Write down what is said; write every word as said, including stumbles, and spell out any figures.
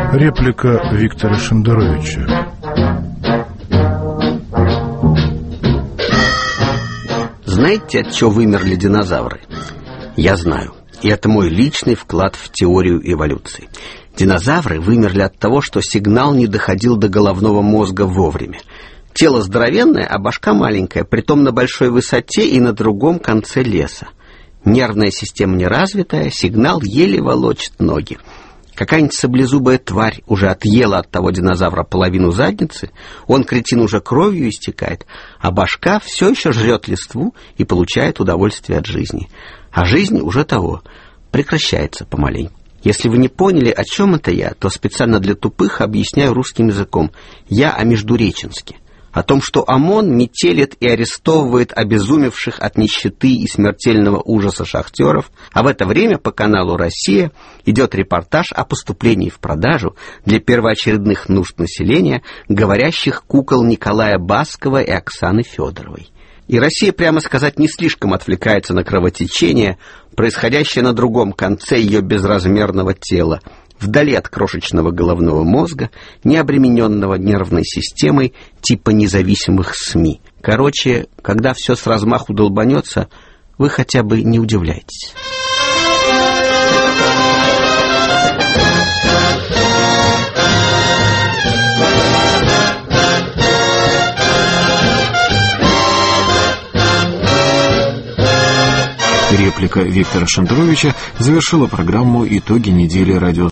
Реплика Виктора Шендеровича. Знаете, от чего вымерли динозавры? Я знаю. И это мой личный вклад в теорию эволюции. Динозавры вымерли от того, что сигнал не доходил до головного мозга вовремя. Тело здоровенное, а башка маленькая, притом на большой высоте и на другом конце леса. Нервная система неразвитая, сигнал еле волочит ноги. Какая-нибудь саблезубая тварь уже отъела от того динозавра половину задницы, он, кретин, уже кровью истекает, а башка все еще жрет листву и получает удовольствие от жизни. А жизнь уже того, прекращается помаленьку. Если вы не поняли, о чем это я, то специально для тупых объясняю русским языком. Я о Междуреченске. О том, что ОМОН метелит и арестовывает обезумевших от нищеты и смертельного ужаса шахтеров, а в это время по каналу «Россия» идет репортаж о поступлении в продажу для первоочередных нужд населения говорящих кукол Николая Баскова и Оксаны Федоровой. И Россия, прямо сказать, не слишком отвлекается на кровотечение, происходящее на другом конце ее безразмерного тела, вдали от крошечного головного мозга, не обремененного нервной системой типа независимых СМИ. Короче, когда все с размаху долбанется, вы хотя бы не удивляйтесь. Реплика Виктора Шендеровича завершила программу «Итоги недели радио».